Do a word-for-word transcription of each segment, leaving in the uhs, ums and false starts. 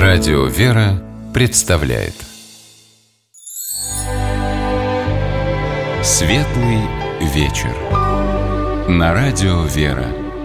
Радио «Вера» представляет Светлый вечер на Радио «Вера».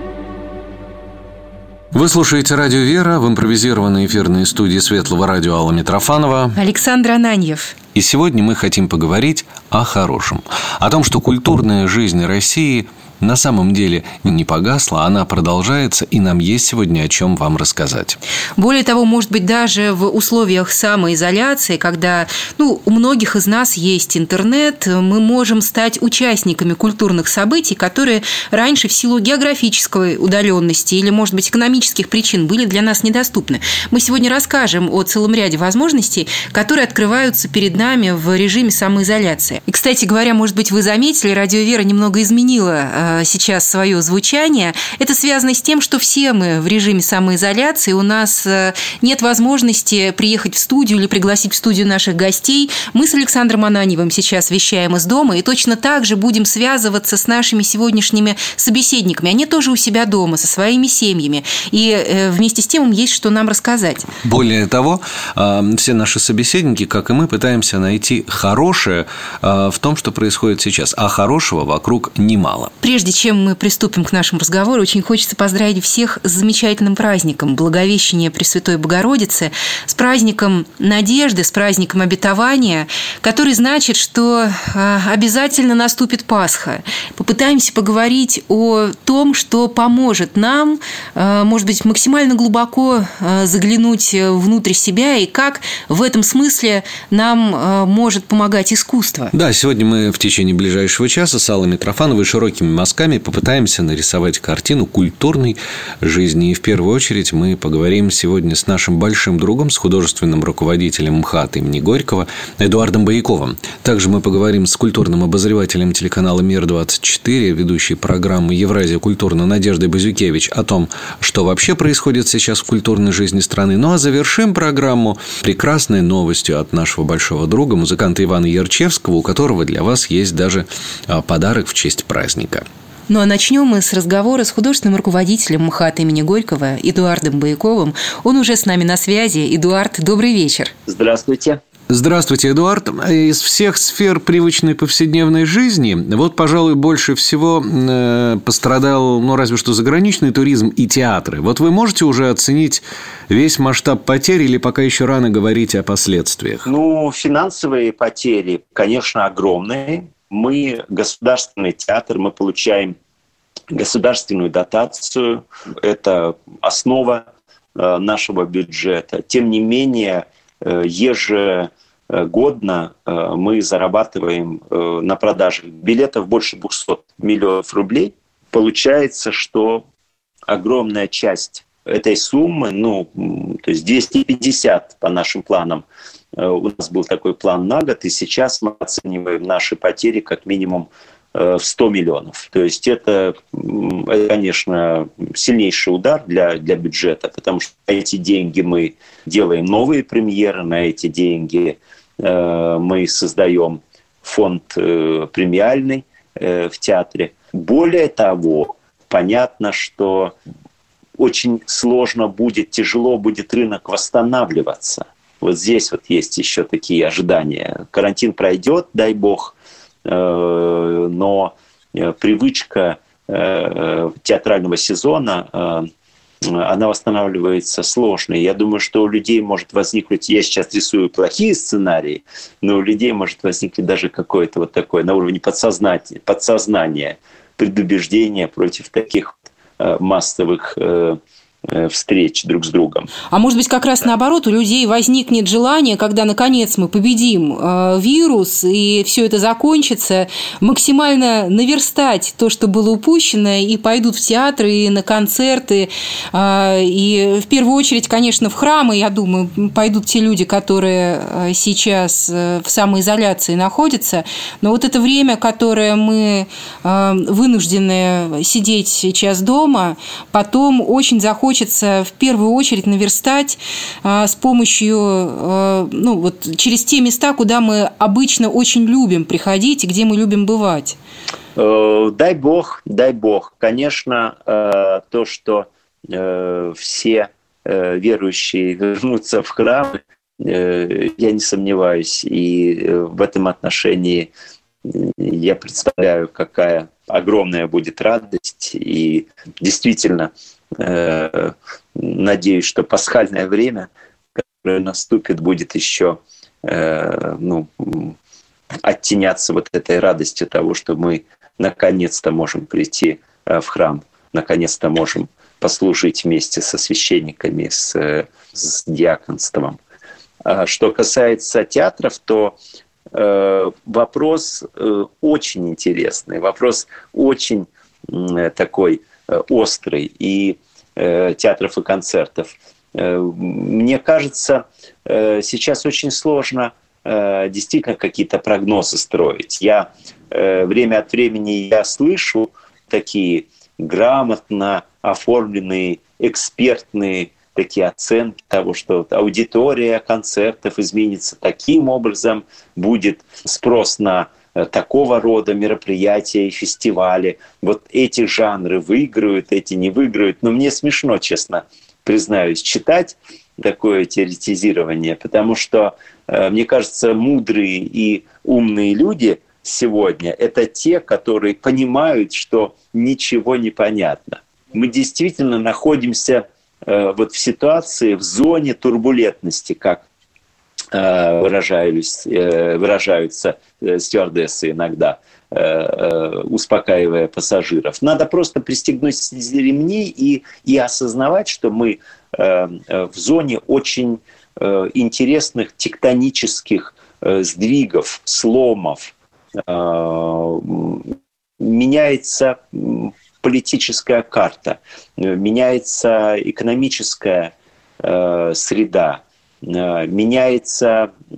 Вы слушаете Радио «Вера» в импровизированной эфирной студии Светлого радио Алла Митрофанова, Александр Ананьев. И сегодня мы хотим поговорить о хорошем. О том, что культурная жизнь России на самом деле не погасла, она продолжается, и нам есть сегодня о чем вам рассказать. Более того, может быть, даже в условиях самоизоляции, когда ну, у многих из нас есть интернет, мы можем стать участниками культурных событий, которые раньше в силу географической удаленности или, может быть, экономических причин были для нас недоступны. Мы сегодня расскажем о целом ряде возможностей, которые открываются перед нами в режиме самоизоляции. И, кстати говоря, может быть, вы заметили, Радио «Вера» немного изменила сейчас свое звучание. Это связано с тем, что все мы в режиме самоизоляции, у нас нет возможности приехать в студию или пригласить в студию наших гостей. Мы с Александром Ананьевым сейчас вещаем из дома и точно так же будем связываться с нашими сегодняшними собеседниками. Они тоже у себя дома, со своими семьями. И вместе с тем им есть что нам рассказать. Более того, все наши собеседники, как и мы, пытаемся найти хорошее в том, что происходит сейчас. А хорошего вокруг немало. Прежде чем мы приступим к нашему разговору, очень хочется поздравить всех с замечательным праздником Благовещения Пресвятой Богородицы, с праздником надежды, с праздником обетования, который значит, что обязательно наступит Пасха. Попытаемся поговорить о том, что поможет нам, может быть, максимально глубоко заглянуть внутрь себя и как в этом смысле нам может помогать искусство. Да, сегодня мы в течение ближайшего часа с Аллой Митрофановой широкими мазками попытаемся нарисовать картину культурной жизни. И в первую очередь мы поговорим сегодня с нашим большим другом, с художественным руководителем МХАТ имени Горького Эдуардом Бояковым. Также мы поговорим с культурным обозревателем телеканала Мир двадцать четыре, ведущей программы «Евразия культурна» Надеждой Базюкевич о том, что вообще происходит сейчас в культурной жизни страны. Ну а завершим программу прекрасной новостью от нашего большого друга, музыканта Ивана Ярчевского, у которого для вас есть даже подарок в честь праздника. Ну а начнем мы с разговора с художественным руководителем МХАТ имени Горького Эдуардом Бояковым. Он уже с нами на связи. Эдуард, добрый вечер. Здравствуйте. Здравствуйте, Эдуард. Из всех сфер привычной повседневной жизни, вот, пожалуй, больше всего э, пострадал, ну, разве что заграничный туризм и театры. Вот вы можете уже оценить весь масштаб потерь или пока еще рано говорить о последствиях? Ну, финансовые потери, конечно, огромные. Мы государственный театр, мы получаем государственную дотацию. Это основа э, нашего бюджета. Тем не менее, э, ежегодно э, мы зарабатываем э, на продаже билетов больше двести миллионов рублей. Получается, что огромная часть этой суммы, ну, то есть двести пятьдесят по нашим планам, у нас был такой план на год, и сейчас мы оцениваем наши потери как минимум в сто миллионов. То есть это, это, конечно, сильнейший удар для, для бюджета, потому что на эти деньги мы делаем новые премьеры, на эти деньги э, мы создаем фонд э, премиальный э, в театре. Более того, понятно, что очень сложно будет, тяжело будет рынок восстанавливаться. Вот здесь вот есть еще такие ожидания. Карантин пройдет, дай бог, но привычка театрального сезона, она восстанавливается сложно. Я думаю, что у людей может возникнуть, я сейчас рисую плохие сценарии, но у людей может возникнуть даже какое-то вот такое на уровне подсознания, подсознания предубеждение против таких массовых встреч друг с другом. А может быть, как раз наоборот, у людей возникнет желание, когда, наконец, мы победим э, вирус, и все это закончится, максимально наверстать то, что было упущено, и пойдут в театры, и на концерты, э, и в первую очередь, конечно, в храмы, я думаю, пойдут те люди, которые сейчас в самоизоляции находятся, но вот это время, которое мы э, вынуждены сидеть сейчас дома, потом очень захочется Хочется в первую очередь наверстать а, с помощью, а, ну, вот, через те места, куда мы обычно очень любим приходить и где мы любим бывать. Дай бог, дай бог. Конечно, то, что все верующие вернутся в храм, я не сомневаюсь. И в этом отношении я представляю, какая огромная будет радость. И действительно надеюсь, что пасхальное время, которое наступит, будет еще ну, оттеняться вот этой радостью того, что мы наконец-то можем прийти в храм, наконец-то можем послужить вместе со священниками, с, с диаконством. А что касается театров, то э, вопрос э, очень интересный, вопрос очень э, такой э, острый, и э, театров и концертов. Э, мне кажется, э, сейчас очень сложно э, действительно какие-то прогнозы строить. Я э, время от времени я слышу такие грамотно оформленные экспертные такие оценки того, что аудитория концертов изменится таким образом, будет спрос на такого рода мероприятия и фестивали. Вот эти жанры выиграют, эти не выиграют. Но мне смешно, честно признаюсь, читать такое теоретизирование, потому что, мне кажется, мудрые и умные люди сегодня — это те, которые понимают, что ничего не понятно. Мы действительно находимся э, вот в ситуации, в зоне турбулентности, как э, выражаются, э, выражаются э, стюардессы иногда, э, э, успокаивая пассажиров. Надо просто пристегнуть ремни и, и осознавать, что мы э, в зоне очень э, интересных тектонических э, сдвигов, сломов. Э, меняется политическая карта, меняется экономическая э, среда, э, меняются э,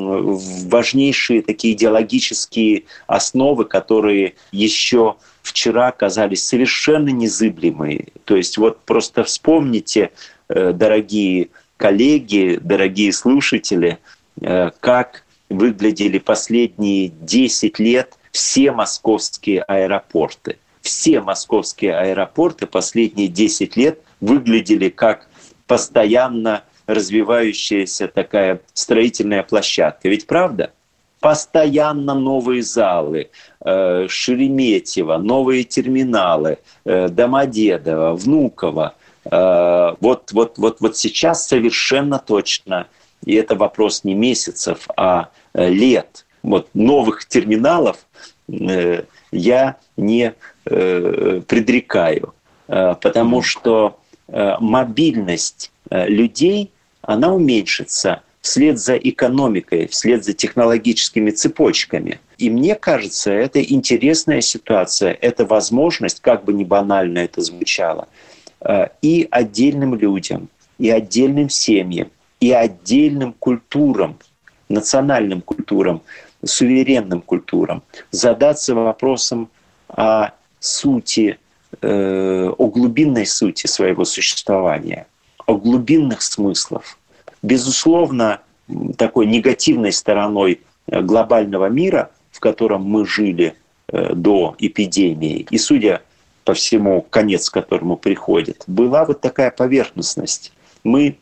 важнейшие такие идеологические основы, которые еще вчера казались совершенно незыблемыми. То есть вот просто вспомните, э, дорогие коллеги, дорогие слушатели, э, как выглядели последние десять лет все московские аэропорты. Все московские аэропорты последние десять лет выглядели как постоянно развивающаяся такая строительная площадка. Ведь правда? Постоянно новые залы, э, Шереметьево, новые терминалы, э, Домодедово, Внуково. Э, вот, вот, вот, вот сейчас совершенно точно, и это вопрос не месяцев, а э, лет, вот новых терминалов э, я не э, предрекаю, э, потому что э, мобильность э, людей, она уменьшится вслед за экономикой, вслед за технологическими цепочками. И мне кажется, это интересная ситуация, это возможность, как бы ни банально это звучало, э, и отдельным людям, и отдельным семьям, и отдельным культурам, национальным культурам, суверенным культурам, задаться вопросом о сути, э, о глубинной сути своего существования, о глубинных смыслах. Безусловно, такой негативной стороной глобального мира, в котором мы жили э, до эпидемии, и, судя по всему, конец к которому приходит, была вот такая поверхностность. Мы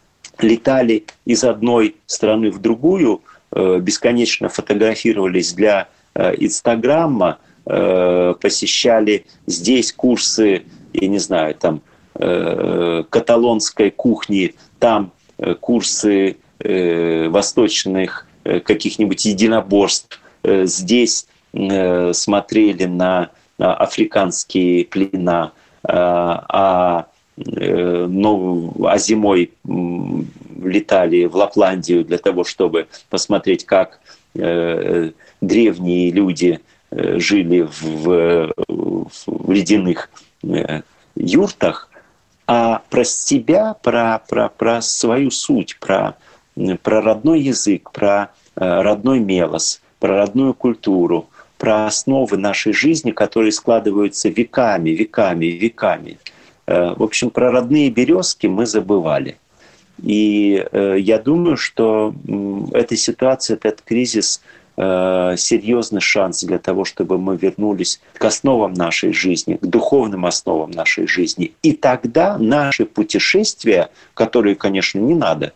летали из одной страны в другую, бесконечно фотографировались для Инстаграма, посещали здесь курсы, я не знаю, там каталонской кухни, там курсы восточных каких-нибудь единоборств, здесь смотрели на африканские племена, а Ну, а зимой летали в Лапландию для того, чтобы посмотреть, как э, древние люди э, жили в, в ледяных э, юртах, а про себя, про, про, про свою суть, про, про родной язык, про э, родной мелос, про родную культуру, про основы нашей жизни, которые складываются веками, веками, веками. В общем, про родные березки мы забывали. И э, я думаю, что э, эта ситуация, этот кризис э, серьезный шанс для того, чтобы мы вернулись к основам нашей жизни, к духовным основам нашей жизни. И тогда наши путешествия, которые, конечно, не надо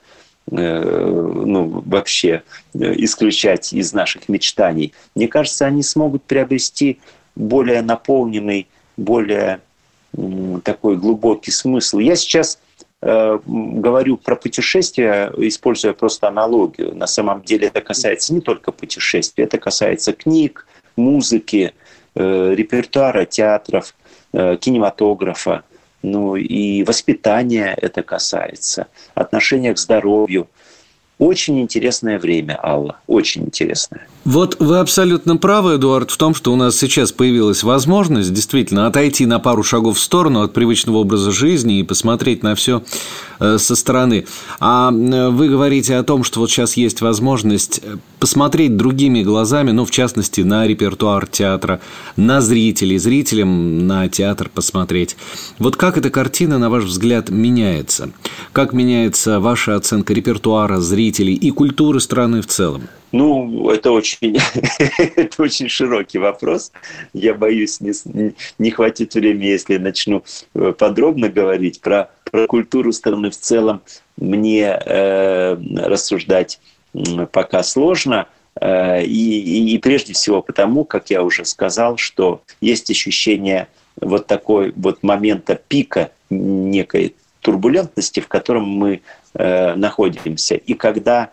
э, ну, вообще исключать из наших мечтаний, мне кажется, они смогут приобрести более наполненный, более м, такой глубокий смысл. Я сейчас говорю про путешествия, используя просто аналогию. На самом деле это касается не только путешествий, это касается книг, музыки, э, репертуара, театров, э, кинематографа, ну и воспитания это касается, отношения к здоровью. Очень интересное время, Алла, очень интересное. Вот вы абсолютно правы, Эдуард, в том, что у нас сейчас появилась возможность действительно отойти на пару шагов в сторону от привычного образа жизни и посмотреть на все со стороны. А вы говорите о том, что вот сейчас есть возможность посмотреть другими глазами, ну, в частности, на репертуар театра, на зрителей, зрителям на театр посмотреть. Вот как эта картина, на ваш взгляд, меняется? Как меняется ваша оценка репертуара, зрителей и культуры страны в целом? Ну, это очень, это очень широкий вопрос. Я боюсь, не, не хватит времени, если я начну подробно говорить про, про культуру страны в целом. Мне э, рассуждать пока сложно. Э, и, и, и прежде всего потому, как я уже сказал, что есть ощущение вот такой вот момента пика некой турбулентности, в котором мы э, находимся. И когда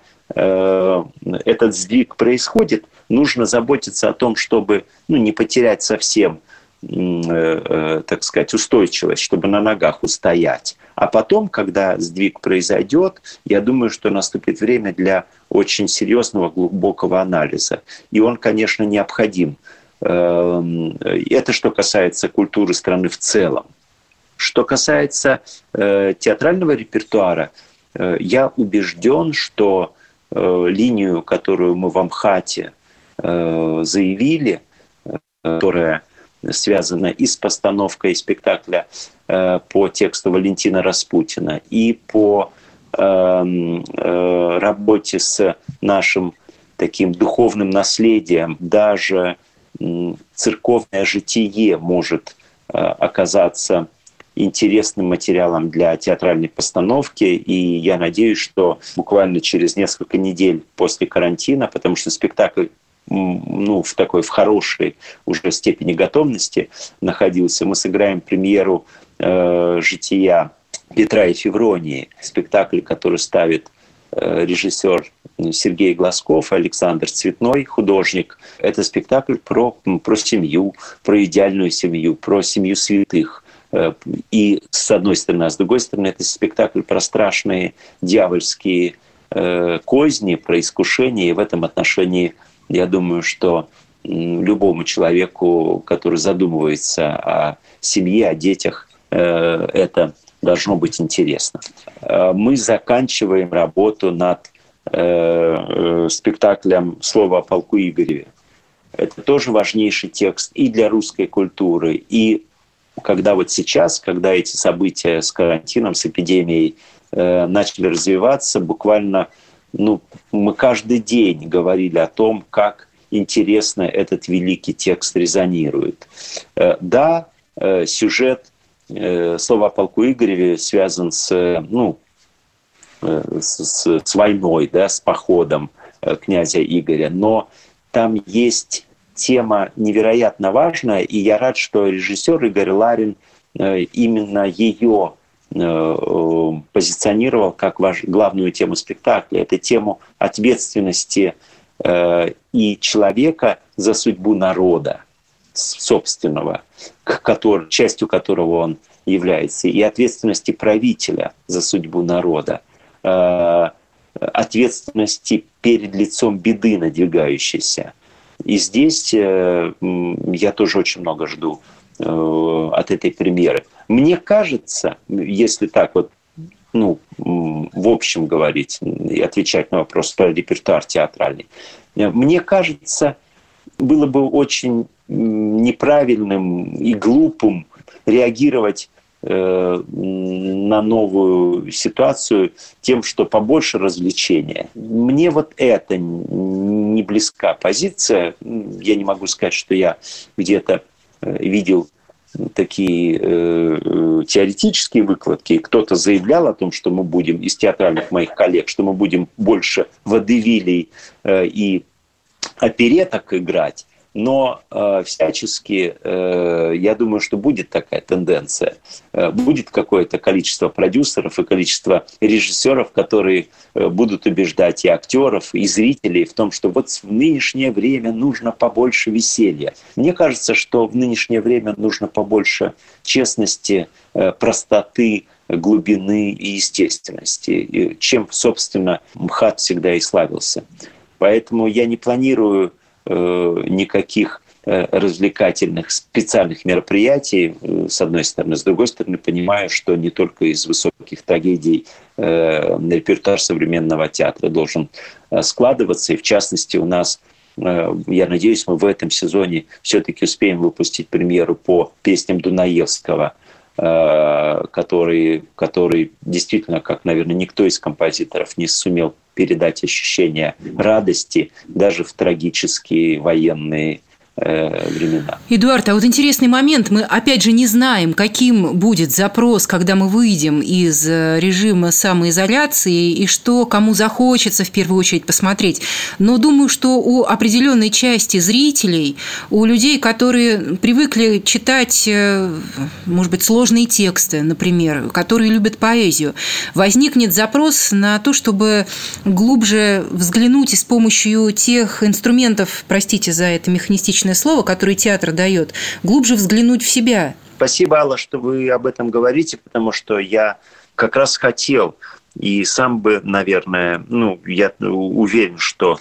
этот сдвиг происходит, нужно заботиться о том, чтобы ну, не потерять совсем, э, так сказать, устойчивость, чтобы на ногах устоять. А потом, когда сдвиг произойдет, я думаю, что наступит время для очень серьезного, глубокого анализа. И он, конечно, необходим. Это что касается культуры страны в целом. Что касается э, театрального репертуара, э, я убежден, что линию, которую мы в МХАТе э, заявили, э, которая связана и с постановкой спектакля э, по тексту Валентина Распутина, и по э, э, работе с нашим таким духовным наследием, даже э, церковное житие может э, оказаться интересным материалом для театральной постановки, и я надеюсь, что буквально через несколько недель после карантина, потому что спектакль ну, в такой в хорошей уже степени готовности находился, мы сыграем премьеру э, «Жития» Петра и Февронии, спектакль, который ставит э, режиссер Сергей Глазков, Александр Цветной, художник. Это спектакль про, про семью, про идеальную семью, про семью святых. И с одной стороны, а с другой стороны, это спектакль про страшные дьявольские э, козни, про искушения. И в этом отношении, я думаю, что любому человеку, который задумывается о семье, о детях, э, это должно быть интересно. Мы заканчиваем работу над э, спектаклем «Слово о полку Игореве». Это тоже важнейший текст и для русской культуры, и когда вот сейчас, когда эти события с карантином, с эпидемией э, начали развиваться, буквально ну, мы каждый день говорили о том, как интересно этот великий текст резонирует. Э, да, э, сюжет э, «Слова о полку Игореве» связан с, ну, э, с, с войной, да, с походом э, князя Игоря, но там есть тема невероятно важная, и я рад, что режиссер Игорь Ларин именно ее позиционировал как главную тему спектакля. Это тему ответственности и человека за судьбу народа собственного, который, частью которого он является, и ответственности правителя за судьбу народа, ответственности перед лицом беды надвигающейся. И здесь э, я тоже очень много жду э, от этой премьеры. Мне кажется, если так вот, ну, в общем говорить и отвечать на вопрос про репертуар театральный, мне кажется, было бы очень неправильным и глупым реагировать э, на новую ситуацию тем, что побольше развлечения. Мне вот это не близка позиция. Я не могу сказать, что я где-то видел такие э, теоретические выкладки. Кто-то заявлял о том, что мы будем, из театральных моих коллег, что мы будем больше водевилей э, и опереток играть. Но э, всячески, э, я думаю, что будет такая тенденция. Э, будет какое-то количество продюсеров и количество режиссеров, которые э, будут убеждать и актеров, и зрителей в том, что вот в нынешнее время нужно побольше веселья. Мне кажется, что в нынешнее время нужно побольше честности, э, простоты, глубины и естественности, чем, собственно, МХАТ всегда и славился. Поэтому я не планирую никаких развлекательных специальных мероприятий, с одной стороны. С другой стороны, понимаю, что не только из высоких трагедий репертуар современного театра должен складываться. И в частности, у нас, я надеюсь, мы в этом сезоне все-таки успеем выпустить премьеру по песням Дунаевского, который, который действительно, как, наверное, никто из композиторов не сумел передать ощущение радости даже в трагические военные времена. Эдуард, а вот интересный момент. Мы, опять же, не знаем, каким будет запрос, когда мы выйдем из режима самоизоляции, и что кому захочется в первую очередь посмотреть. Но думаю, что у определенной части зрителей, у людей, которые привыкли читать, может быть, сложные тексты, например, которые любят поэзию, возникнет запрос на то, чтобы глубже взглянуть и с помощью тех инструментов, простите за это механистичное слово, которое театр дает, глубже взглянуть в себя. Спасибо, Алла, что вы об этом говорите, потому что я как раз хотел и сам бы, наверное, ну, я уверен, что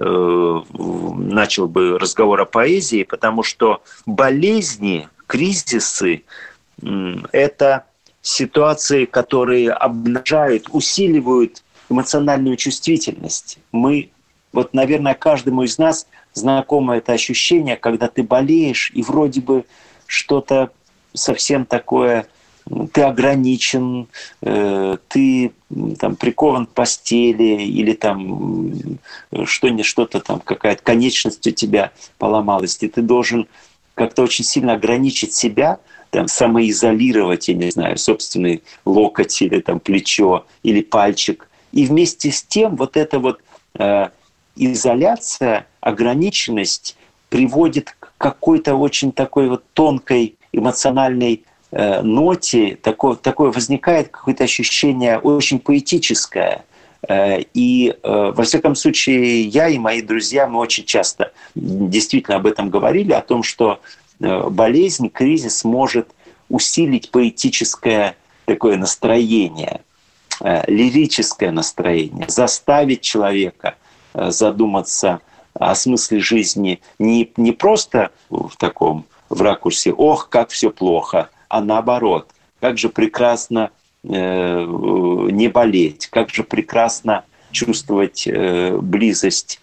э, начал бы разговор о поэзии, потому что болезни, кризисы э, – это ситуации, которые обнажают, усиливают эмоциональную чувствительность. Мы, вот, наверное, каждому из нас знакомо это ощущение, когда ты болеешь, и вроде бы что-то совсем такое, ты ограничен, э, ты там прикован к постели, или там что-нибудь, что-то там, какая-то конечность у тебя поломалась, и ты должен как-то очень сильно ограничить себя, там, самоизолировать, я не знаю, собственный локоть, или там плечо, или пальчик. И вместе с тем вот это вот э, изоляция, ограниченность приводит к какой-то очень такой вот тонкой эмоциональной э, ноте, такое, такое возникает какое-то ощущение очень поэтическое. Э, и, э, во всяком случае, я и мои друзья, мы очень часто действительно об этом говорили, о том, что э, болезнь, кризис может усилить поэтическое такое настроение, э, лирическое настроение, заставить человека задуматься о смысле жизни не, не просто в таком в ракурсе «ох, как все плохо», а наоборот, как же прекрасно э, не болеть, как же прекрасно чувствовать э, близость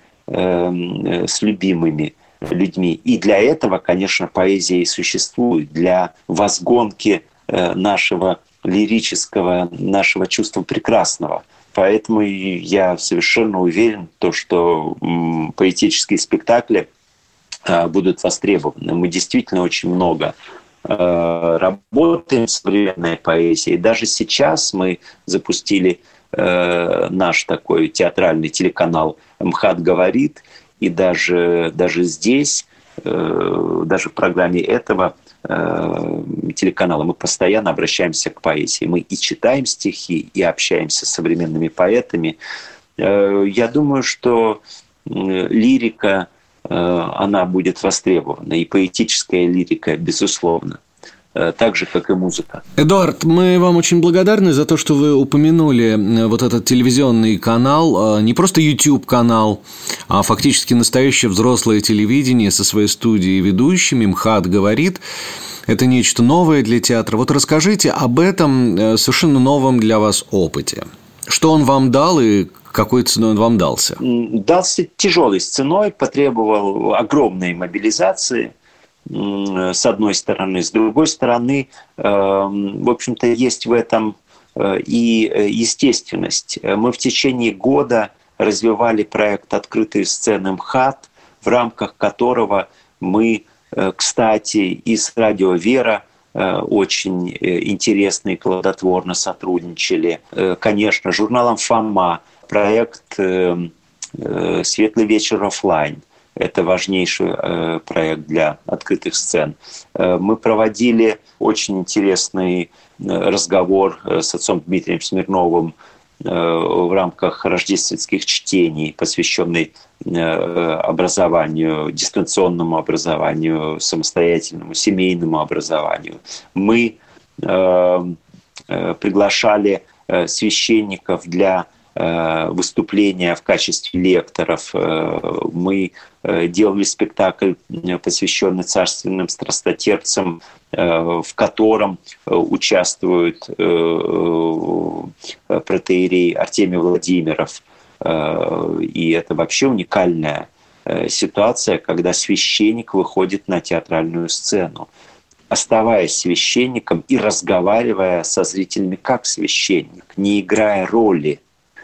э, с любимыми людьми. И для этого, конечно, поэзия и существует, для возгонки э, нашего лирического, нашего чувства прекрасного. Поэтому я совершенно уверен, то, что поэтические спектакли будут востребованы. Мы действительно очень много работаем в современной поэзии. Даже сейчас мы запустили наш такой театральный телеканал «МХАТ говорит». И даже, даже здесь, даже в программе этого телеканала мы постоянно обращаемся к поэзии. Мы и читаем стихи, и общаемся с современными поэтами. Я думаю, что лирика, она будет востребована, и поэтическая лирика, безусловно. Так же, как и музыка. Эдуард, мы вам очень благодарны за то, что вы упомянули вот этот телевизионный канал, не просто YouTube-канал, а фактически настоящее взрослое телевидение со своей студией и ведущими. МХАТ говорит. Это нечто новое для театра. Вот расскажите об этом совершенно новом для вас опыте. Что он вам дал и какой ценой он вам дался? Дался тяжелой ценой, потребовал огромной мобилизации. С одной стороны. С другой стороны, в общем-то, есть в этом и естественность. Мы в течение года развивали проект «Открытые сцены МХАТ», в рамках которого мы, кстати, и с «Радио Вера» очень интересно и плодотворно сотрудничали. Конечно, журналом «Фома», проект «Светлый вечер офлайн». Это важнейший проект для открытых сцен. Мы проводили очень интересный разговор с отцом Дмитрием Смирновым в рамках рождественских чтений, посвященный образованию, дистанционному образованию, самостоятельному, семейному образованию. Мы приглашали священников для выступления в качестве лекторов. Мы делали спектакль, посвященный царственным страстотерпцам, в котором участвует протоиерей Артемий Владимиров. И это вообще уникальная ситуация, когда священник выходит на театральную сцену, оставаясь священником и разговаривая со зрителями как священник, не играя роли.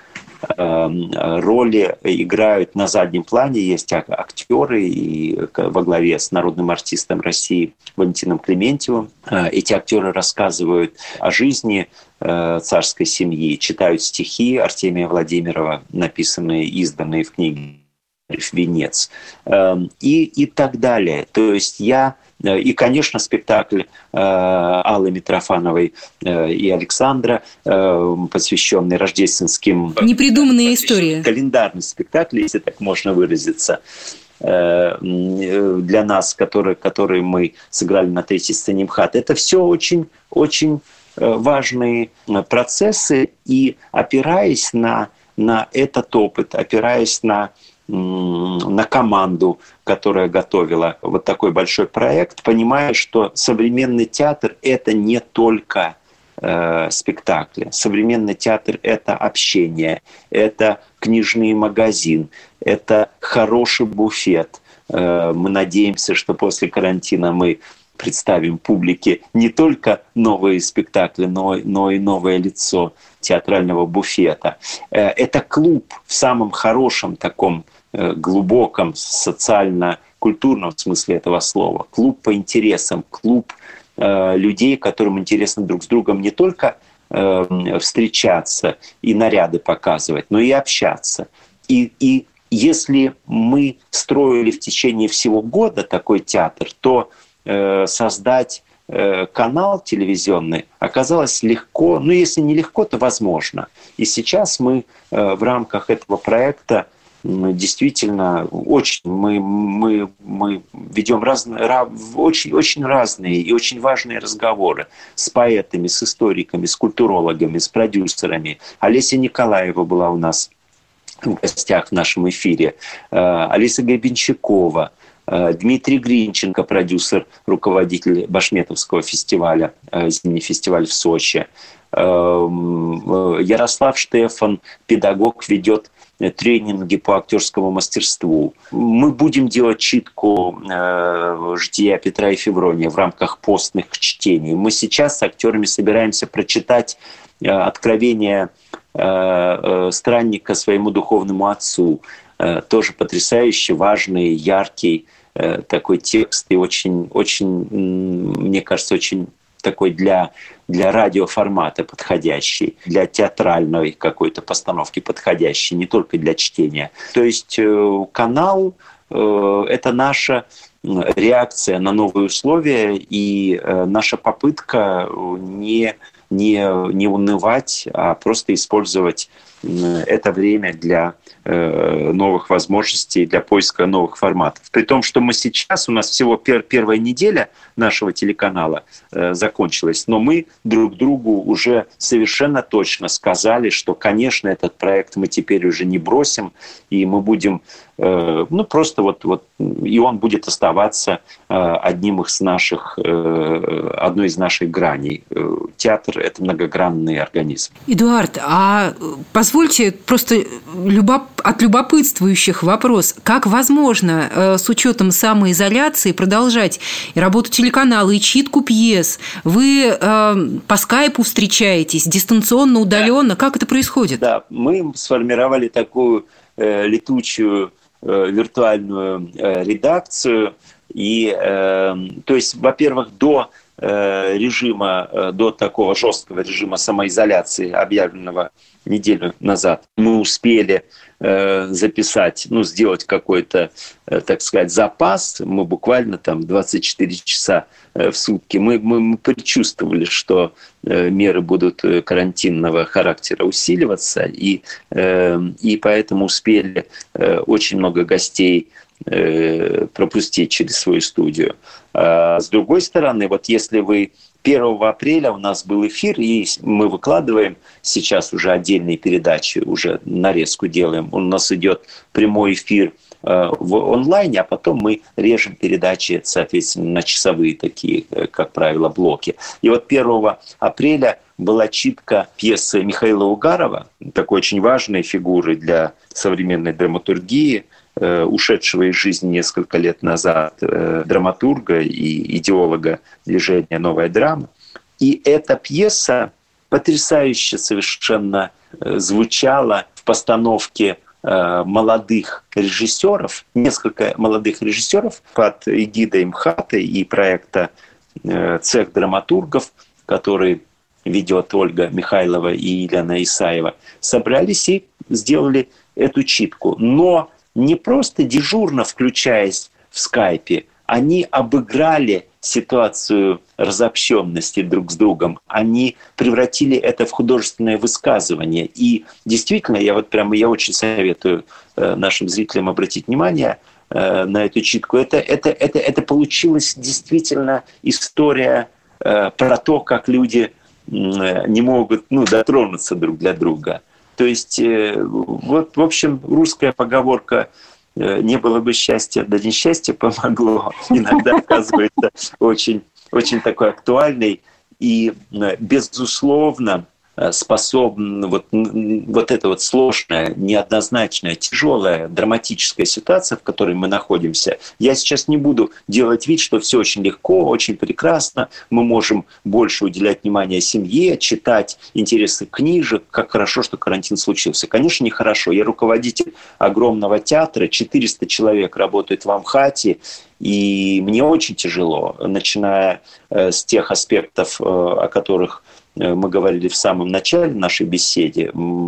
Роли играют на заднем плане, есть актеры, и во главе с народным артистом России Валентином Клементьевым. Эти актеры рассказывают о жизни царской семьи, читают стихи Артемия Владимирова, написанные, изданные в книге «Венец», и, и так далее. То есть я... И, конечно, спектакль Аллы Митрофановой и Александра, посвященный рождественским... Непридуманные истории. Календарный спектакль, если так можно выразиться, для нас, который, который мы сыграли на третьей сцене МХАТ. Это все очень, очень важные процессы, и опираясь на, на этот опыт, опираясь на на команду, которая готовила вот такой большой проект, понимая, что современный театр — это не только э, спектакли. Современный театр — это общение, это книжный магазин, это хороший буфет. Э, мы надеемся, что после карантина мы представим публике не только новые спектакли, но, но и новое лицо театрального буфета. Э, это клуб в самом хорошем таком глубоком социально-культурном смысле этого слова. Клуб по интересам, клуб э, людей, которым интересно друг с другом не только э, встречаться и наряды показывать, но и общаться. И, и если мы строили в течение всего года такой театр, то э, создать э, канал телевизионный оказалось легко, ну если не легко, то возможно. И сейчас мы э, в рамках этого проекта действительно очень мы, мы, мы ведем разные, очень, очень разные и очень важные разговоры с поэтами, с историками, с культурологами, с продюсерами. Олеся Николаева была у нас в гостях в нашем эфире, Алиса Гребенщикова, Дмитрий Гринченко, продюсер, руководитель Башметовского фестиваля, зимний фестиваль в Сочи, Ярослав Штефан, педагог, ведет тренинги по актерскому мастерству. Мы будем делать читку э, «Жития Петра и Феврония» в рамках постных чтений. Мы сейчас с актерами собираемся прочитать э, откровение э, э, странника своему духовному отцу. Э, тоже потрясающий, важный, яркий э, такой текст и очень, очень, мне кажется, очень такой для, для радиоформата подходящий, для театральной какой-то постановки подходящий, не только для чтения. То есть э, канал э, — это наша реакция на новые условия и э, наша попытка не, не, не унывать, а просто использовать это время для э, новых возможностей, для поиска новых форматов. При том, что мы сейчас, у нас всего пер, первая неделя нашего телеканала э, закончилась, но мы друг другу уже совершенно точно сказали, что, конечно, этот проект мы теперь уже не бросим, и мы будем, э, ну, просто вот, вот, и он будет оставаться э, одним из наших, э, одной из наших граней. Театр — это многогранный организм. Эдуард, а позвольте просто любоп... от любопытствующих вопрос. Как возможно э, с учетом самоизоляции продолжать и работу телеканала, и читку пьес? Вы э, по скайпу встречаетесь, дистанционно, удаленно? Да. Как это происходит? Да, мы сформировали такую летучую виртуальную редакцию. И, то есть, во-первых, до режима, до такого жесткого режима самоизоляции, объявленного неделю назад, мы успели записать, ну, сделать какой-то, так сказать, запас. Мы буквально там двадцать четыре часа в сутки. Мы, мы, мы предчувствовали, что меры будут карантинного характера усиливаться, и, и поэтому успели очень много гостей пропустить через свою студию. А с другой стороны, вот если вы первого апреля у нас был эфир, и мы выкладываем сейчас уже отдельные передачи, уже нарезку делаем. У нас идет прямой эфир в онлайне, а потом мы режем передачи, соответственно, на часовые такие, как правило, блоки. И вот первого апреля была читка пьесы Михаила Угарова, такой очень важной фигуры для современной драматургии, ушедшего из жизни несколько лет назад драматурга и идеолога движения «Новая драма». И эта пьеса потрясающе совершенно звучала в постановке молодых режиссеров, несколько молодых режиссеров под эгидой МХАТа и проекта «Цех драматургов», который ведет Ольга Михайлова и Елена Исаева, собрались и сделали эту читку. Но не просто дежурно включаясь в скайпе, они обыграли ситуацию разобщенности друг с другом, они превратили это в художественное высказывание. И действительно, я вот прямо я очень советую нашим зрителям обратить внимание на эту читку. Это, это, это, это получилась действительно история про то, как люди не могут, ну, дотронуться друг для друга. То есть, вот, в общем, русская поговорка «не было бы счастья, да несчастье помогло» иногда оказывается очень, очень такой актуальной и, безусловно, способна вот, вот эта вот сложная, неоднозначная, тяжелая, драматическая ситуация, в которой мы находимся. Я сейчас не буду делать вид, что все очень легко, очень прекрасно. Мы можем больше уделять внимание семье, читать интересных книжек. Как хорошо, что карантин случился. Конечно, нехорошо. Я руководитель огромного театра, четыреста человек работают в МХАТе, и мне очень тяжело, начиная с тех аспектов, о которых мы говорили в самом начале нашей беседы,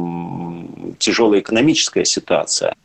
тяжелая экономическая ситуация,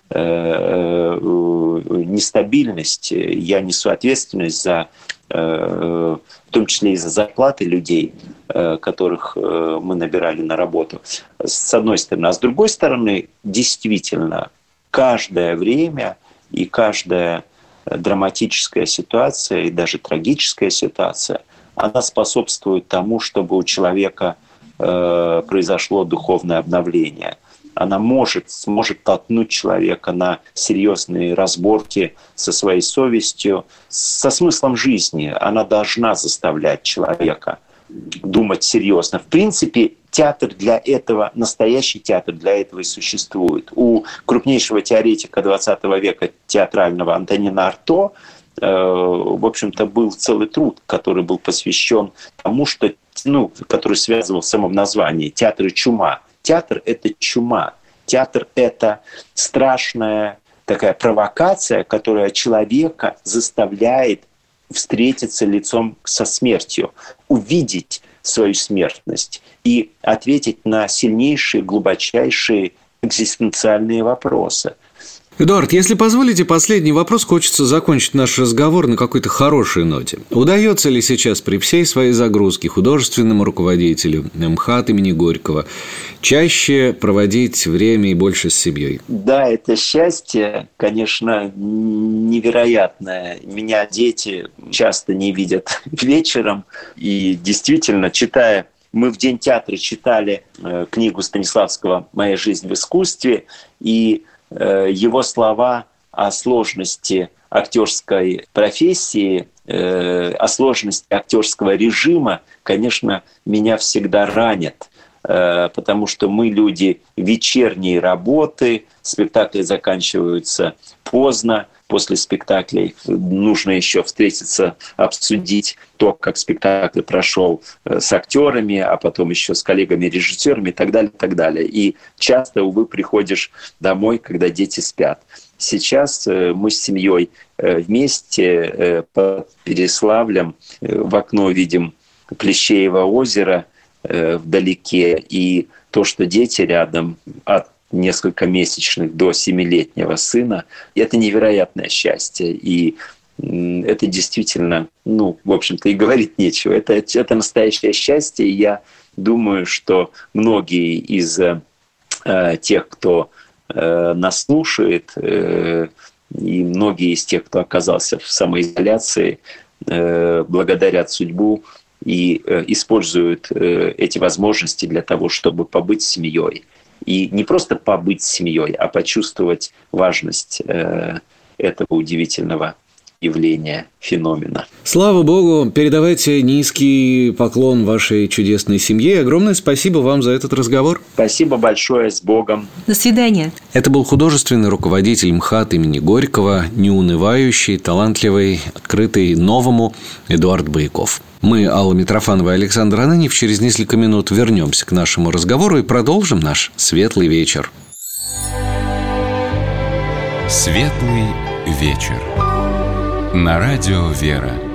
нестабильность. Я несу ответственность за, в том числе и за зарплаты людей, которых мы набирали на работу, с одной стороны. А с другой стороны, действительно, каждое время и каждая драматическая ситуация, и даже трагическая ситуация, она способствует тому, чтобы у человека э, произошло духовное обновление. Она может, сможет толкнуть человека на серьезные разборки со своей совестью, со смыслом жизни. Она должна заставлять человека думать серьезно. В принципе, театр для этого, настоящий театр для этого и существует. У крупнейшего теоретика двадцатого века театрального Антонина Арто, в общем-то, был целый труд, который был посвящен тому, что, ну, который связывал в самом названии «Театр и чума». Театр — это чума. Театр — это страшная такая провокация, которая человека заставляет встретиться лицом со смертью, увидеть свою смертность и ответить на сильнейшие, глубочайшие экзистенциальные вопросы. Эдуард, если позволите, последний вопрос. Хочется закончить наш разговор на какой-то хорошей ноте. Удается ли сейчас при всей своей загрузке художественному руководителю МХАТ имени Горького чаще проводить время и больше с семьей? Да, это счастье, конечно, невероятное. Меня дети часто не видят вечером. И действительно, читая... Мы в День театра читали книгу Станиславского «Моя жизнь в искусстве», и его слова о сложности актерской профессии, о сложности актерского режима, конечно, меня всегда ранят. потому что мы люди вечерней работы, спектакли заканчиваются поздно, после спектаклей нужно еще встретиться, обсудить то, как спектакль прошел с актерами, а потом еще с коллегами-режиссерами и так далее, и так далее. И часто, увы, приходишь домой, когда дети спят. Сейчас мы с семьей вместе под Переславлем в окно видим Плещеево озеро вдалеке, и то, что дети рядом от несколько месячных до семилетнего сына, это невероятное счастье. И это действительно, ну, в общем-то, и говорить нечего. Это, это настоящее счастье. И я думаю, что многие из э, тех, кто э, нас слушает, э, и многие из тех, кто оказался в самоизоляции, э, благодарят судьбу и э, используют э, эти возможности для того, чтобы побыть с семьей. И не просто побыть с семьей, а почувствовать важность э, этого удивительного явления, феномена. Слава Богу, передавайте низкий поклон вашей чудесной семье. Огромное спасибо вам за этот разговор. Спасибо большое, с Богом. До свидания. Это был художественный руководитель МХАТ имени Горького, неунывающий, талантливый, открытый новому Эдуард Бояков. Мы, Алла Митрофанова и Александр Ананьев, через несколько минут вернемся к нашему разговору и продолжим наш светлый вечер. Светлый вечер. На радио «Вера».